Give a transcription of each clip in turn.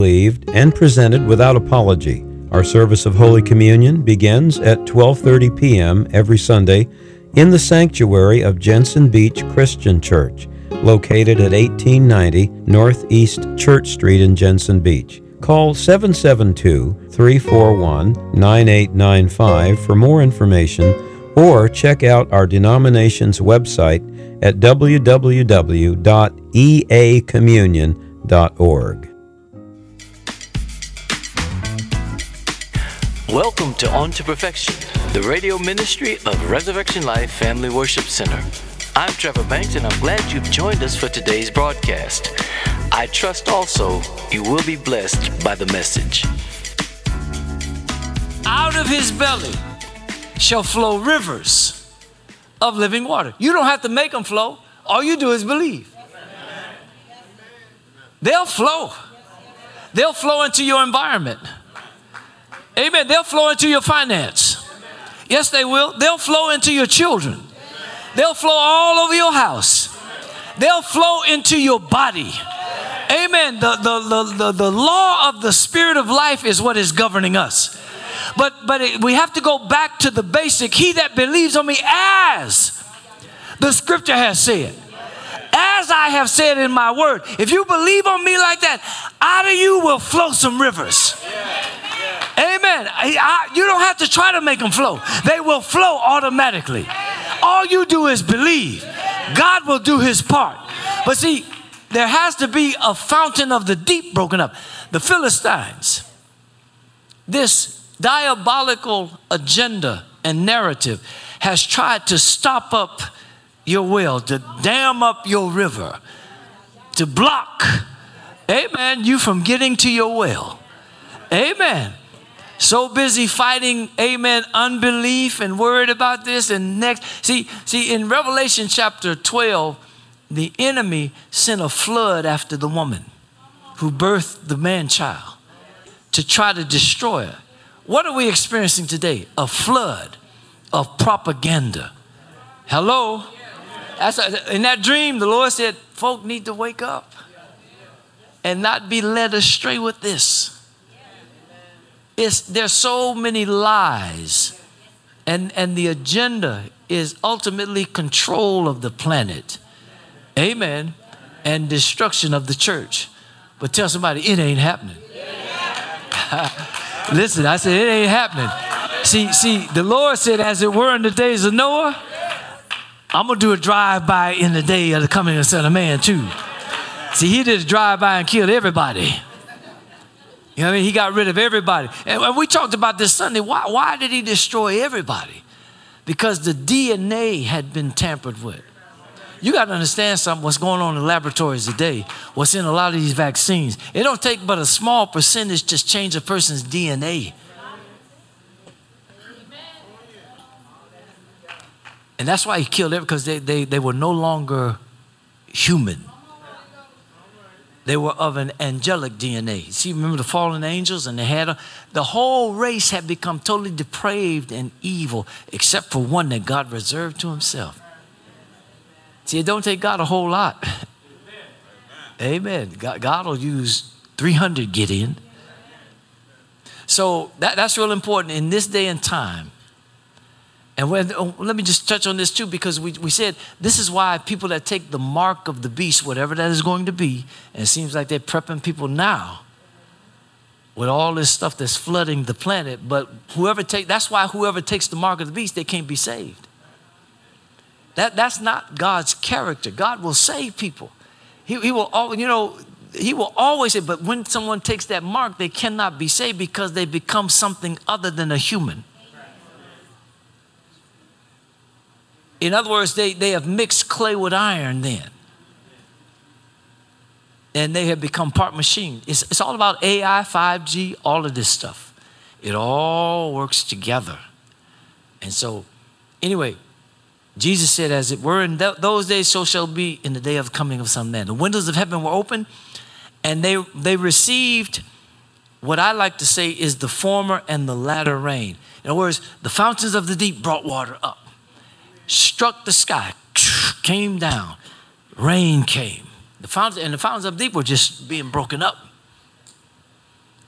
Believed and presented without apology. Our service of Holy Communion begins at 12:30 p.m. every Sunday in the sanctuary of Jensen Beach Christian Church, located at 1890 Northeast Church Street in Jensen Beach. Call 772-341-9895 for more information, or check out our denomination's website at www.eacommunion.org. Welcome to On to Perfection, the radio ministry of Resurrection Life Family Worship Center. I'm Trevor Banks, and I'm glad you've joined us for today's broadcast. I trust also you will be blessed by the message. Out of his belly shall flow rivers of living water. You don't have to make them flow. All you do is believe. They'll flow. They'll flow into your environment. Amen. They'll flow into your finance. Yes, they will. They'll flow into your children. They'll flow all over your house. They'll flow into your body. Amen. The law of the spirit of life is what is governing us. But we have to go back to the basic. He that believes on me, as the scripture has said, as I have said in my word. If you believe on me like that, out of you will flow some rivers. Amen. You don't have to try to make them flow. They will flow automatically. All you do is believe. God will do his part. But see, there has to be a fountain of the deep broken up. The Philistines, this diabolical agenda and narrative has tried to stop up your well, to dam up your river, to block, amen, you from getting to your well. Amen. So busy fighting, amen, unbelief and worried about this and next. See, in Revelation chapter 12, the enemy sent a flood after the woman who birthed the man-child to try to destroy her. What are we experiencing today? A flood of propaganda. Hello? In that dream, the Lord said, folk need to wake up and not be led astray with this. There's so many lies, and the agenda is ultimately control of the planet. Amen. And destruction of the church. But tell somebody, it ain't happening. Listen, I said, it ain't happening. See, the Lord said, as it were in the days of Noah, I'm going to do a drive-by in the day of the coming of the Son of Man too. See, he did a drive-by and killed everybody. You know what I mean? He got rid of everybody. And we talked about this Sunday. Why did he destroy everybody? Because the DNA had been tampered with. You got to understand something, what's going on in laboratories today, what's in a lot of these vaccines. It don't take but a small percentage to change a person's DNA. And that's why he killed them, because they were no longer human. They were of an angelic DNA. See, remember the fallen angels, and the whole race had become totally depraved and evil, except for one that God reserved to himself. See, it don't take God a whole lot. Amen. God will use 300 Gideon. So that's real important in this day and time. And let me just touch on this too, because we said this is why people that take the mark of the beast, whatever that is going to be, and it seems like they're prepping people now with all this stuff that's flooding the planet. But that's why whoever takes the mark of the beast, they can't be saved. That's not God's character. God will save people. He will always say, but when someone takes that mark, they cannot be saved because they become something other than a human. In other words, they have mixed clay with iron then. And they have become part machine. It's all about AI, 5G, all of this stuff. It all works together. And so, anyway, Jesus said, as it were in those days, so shall it be in the day of coming of Son of Man. The windows of heaven were open, and they received what I like to say is the former and the latter rain. In other words, the fountains of the deep brought water up, struck the sky, came down, rain came. The fountains of the deep were just being broken up.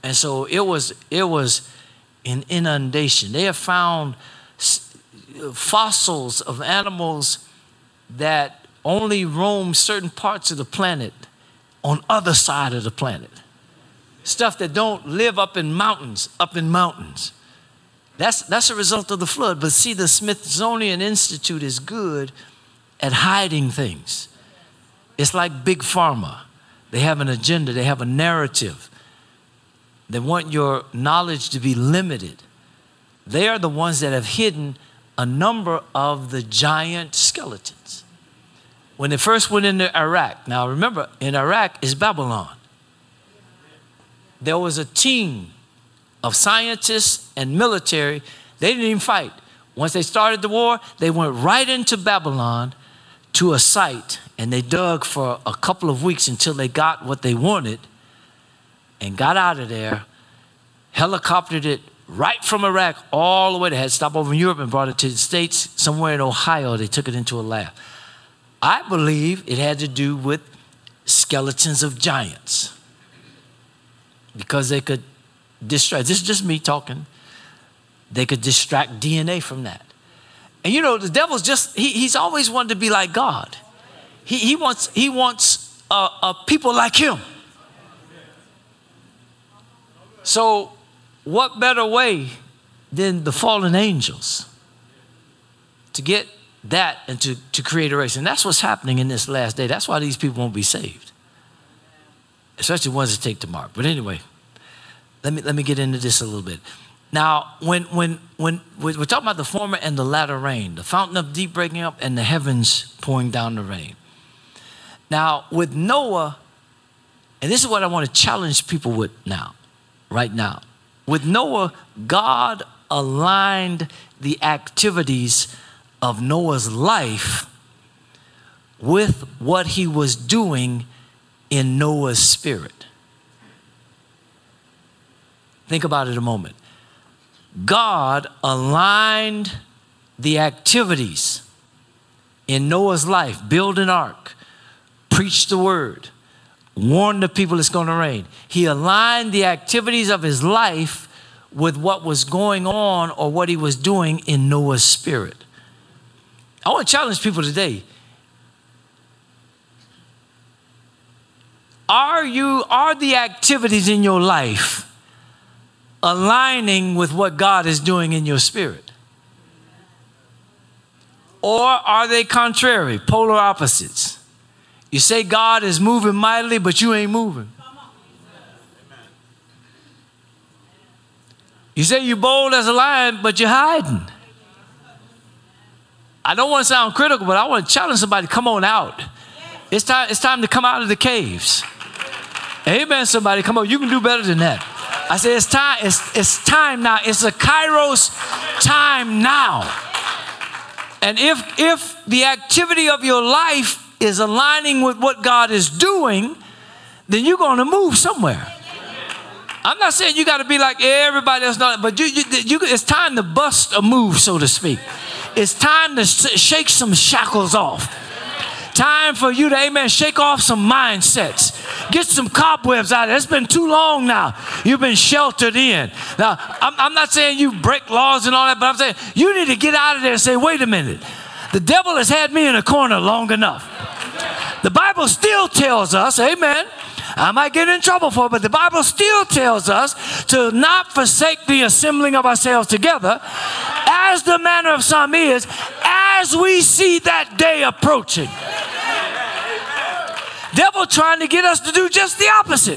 And so it was an inundation. They have found fossils of animals that only roam certain parts of the planet on other side of the planet. Stuff that don't live up in mountains. That's a result of the flood. But see, the Smithsonian Institute is good at hiding things. It's like Big Pharma. They have an agenda. They have a narrative. They want your knowledge to be limited. They are the ones that have hidden a number of the giant skeletons. When they first went into Iraq, now remember, in Iraq is Babylon. There was a team of scientists and military. They didn't even fight. Once they started the war, they went right into Babylon to a site, and they dug for a couple of weeks until they got what they wanted and got out of there, helicoptered it right from Iraq all the way. They had to stop over in Europe and brought it to the States. Somewhere in Ohio, they took it into a lab. I believe it had to do with skeletons of giants because they could distract. This is just me talking. They could distract DNA from that. And you know, the devil's just, he's always wanted to be like God. He wants people like him. So what better way than the fallen angels to get that and to create a race? And that's what's happening in this last day. That's why these people won't be saved, especially ones that take the mark. But anyway, let me get into this a little bit. Now, when we're talking about the former and the latter rain, the fountain of deep breaking up and the heavens pouring down the rain. Now, with Noah, and this is what I want to challenge people with now, right now. With Noah, God aligned the activities of Noah's life with what he was doing in Noah's spirit. Think about it a moment. God aligned the activities in Noah's life, build an ark, preach the word, warn the people it's going to rain. He aligned the activities of his life with what was going on or what he was doing in Noah's spirit. I want to challenge people today. Are the activities in your life aligning with what God is doing in your spirit? Or are they contrary, polar opposites? You say God is moving mightily, but you ain't moving. You say you're bold as a lion, but you're hiding. I don't want to sound critical, but I want to challenge somebody, come on out. It's time to come out of the caves. Amen, somebody. Come on, you can do better than that. I say it's time now. It's a Kairos time now. And if the activity of your life is aligning with what God is doing, then you're going to move somewhere. I'm not saying you got to be like everybody else, but it's time to bust a move, so to speak. It's time to shake some shackles off. Time for you to, amen, shake off some mindsets. Get some cobwebs out of it. It's been too long now. You've been sheltered in. Now, I'm not saying you break laws and all that, but I'm saying you need to get out of there and say, wait a minute. The devil has had me in a corner long enough. The Bible still tells us, amen, I might get in trouble for it, but the Bible still tells us to not forsake the assembling of ourselves together, as the manner of some is, as we see that day approaching. Devil trying to get us to do just the opposite.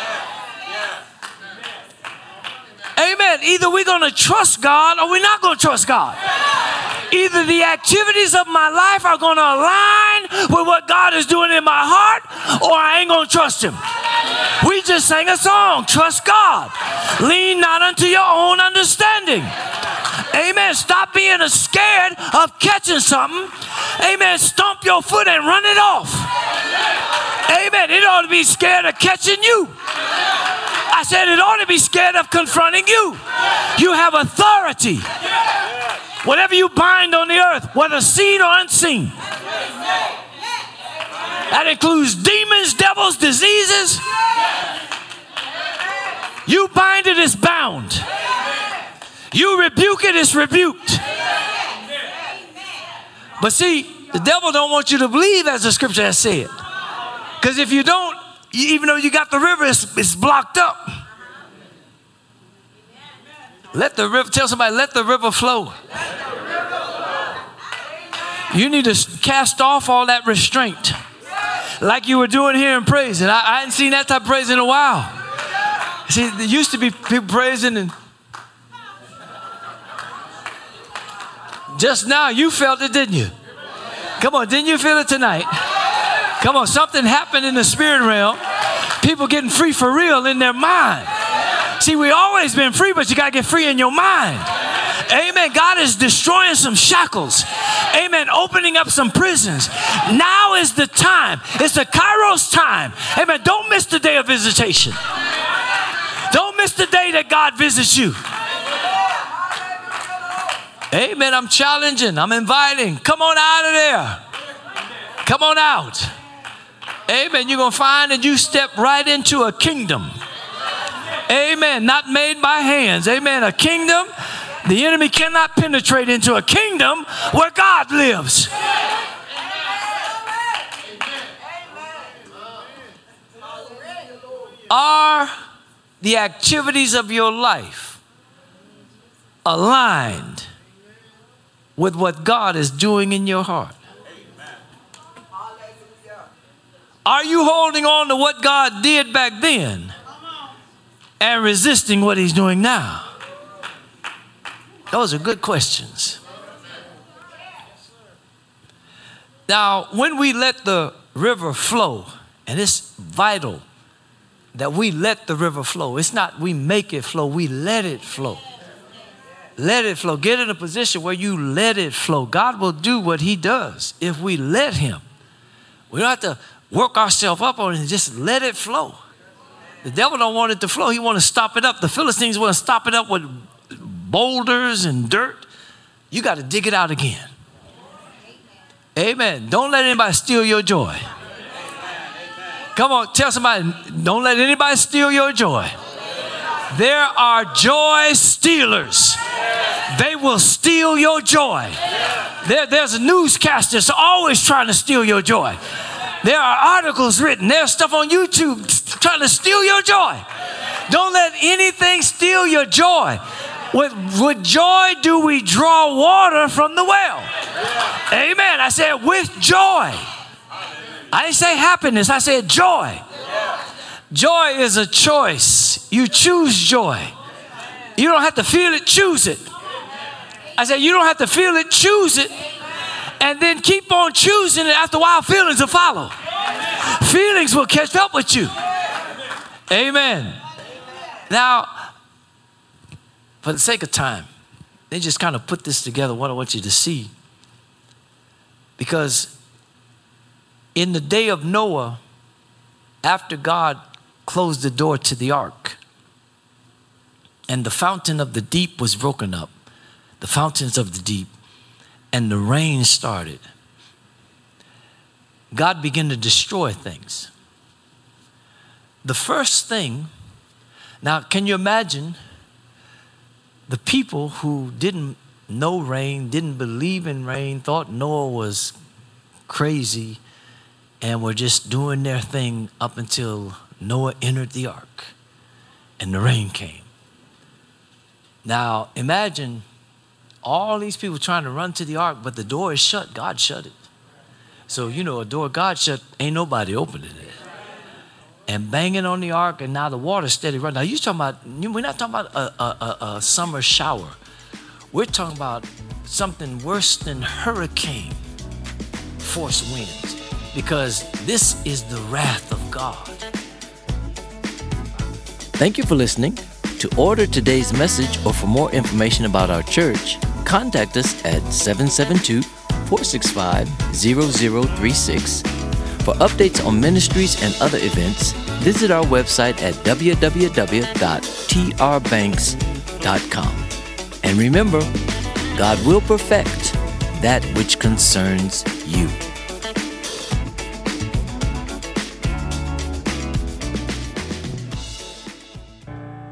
Amen. Either we're going to trust God or we're not going to trust God. Either the activities of my life are going to align with what God is doing in my heart, or I ain't going to trust him. We just sang a song, trust God. Lean not unto your own understanding. Amen. Stop being scared of catching something. Amen. Stomp your foot and run it off. Amen. It ought to be scared of catching you. I said it ought to be scared of confronting you. You have authority. Whatever you bind on the earth, whether seen or unseen. That includes demons, devils, diseases. You bind it, it's bound. You rebuke it, it's rebuked. But see, the devil don't want you to believe as the scripture has said. Because if you don't, even though you got the river, it's blocked up. Let the river, tell somebody, let the river flow. You need to cast off all that restraint. Like you were doing here in praise. And I hadn't seen that type of praise in a while. See, there used to be people praising, and just now you felt it, didn't you? Come on, didn't you feel it tonight? Come on, something happened in the spirit realm. People getting free for real in their mind. See, we always been free, but you got to get free in your mind. Amen. God is destroying some shackles. Amen. Opening up some prisons. Now is the time. It's the Kairos time. Amen. Don't miss the day of visitation. Don't miss the day that God visits you. Amen. I'm challenging. I'm inviting. Come on out of there. Come on out. Amen. You're going to find that you step right into a kingdom. Amen. Not made by hands. Amen. A kingdom. The enemy cannot penetrate into a kingdom where God lives. Are the activities of your life aligned with what God is doing in your heart? Are you holding on to what God did back then and resisting what he's doing now? Those are good questions. Now, when we let the river flow, and it's vital that we let the river flow. It's not we make it flow, we let it flow. Let it flow. Get in a position where you let it flow. God will do what he does if we let him. We don't have to work ourselves up on it and just let it flow. The devil don't want it to flow. He want to stop it up. The Philistines want to stop it up with boulders and dirt. You got to dig it out again. Amen. Don't let anybody steal your joy. Come on, tell somebody, don't let anybody steal your joy. There are joy stealers. They will steal your joy. There's a newscaster that's always trying to steal your joy. There are articles written. There's stuff on YouTube trying to steal your joy. Don't let anything steal your joy. With joy do we draw water from the well. Amen. I said with joy. I didn't say happiness. I said joy. Joy is a choice. You choose joy. You don't have to feel it, choose it. I said you don't have to feel it, choose it. And then keep on choosing it. After a while, feelings will follow. Feelings will catch up with you. Amen. Now, for the sake of time, they just kind of put this together, what I want you to see. Because in the day of Noah, after God closed the door to the ark, and the fountain of the deep was broken up, the fountains of the deep, and the rain started, God began to destroy things. The first thing, now can you imagine the people who didn't know rain, didn't believe in rain, thought Noah was crazy, and were just doing their thing up until Noah entered the ark and the rain came. Now imagine all these people trying to run to the ark, but the door is shut. God shut it. So, you know, a door God shut, ain't nobody opening it. And banging on the ark, and now the water's steady running. Now you talking about, we're not talking about a summer shower. We're talking about something worse than hurricane force winds, because this is the wrath of God. Thank you for listening. To order today's message or for more information about our church, contact us at 772-465-0036. For updates on ministries and other events, visit our website at www.trbanks.com. And remember, God will perfect that which concerns you.